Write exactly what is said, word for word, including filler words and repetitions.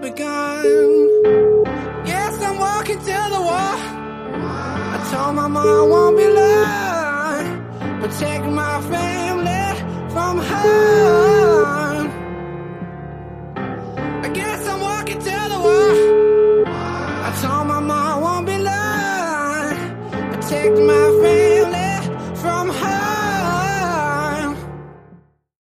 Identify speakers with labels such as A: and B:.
A: begun. Yes, I'm walking to the wall. I told my mom I won't be long, protect my family from harm. I guess I'm walking to the wall. I told my mom I won't be long, protect my family.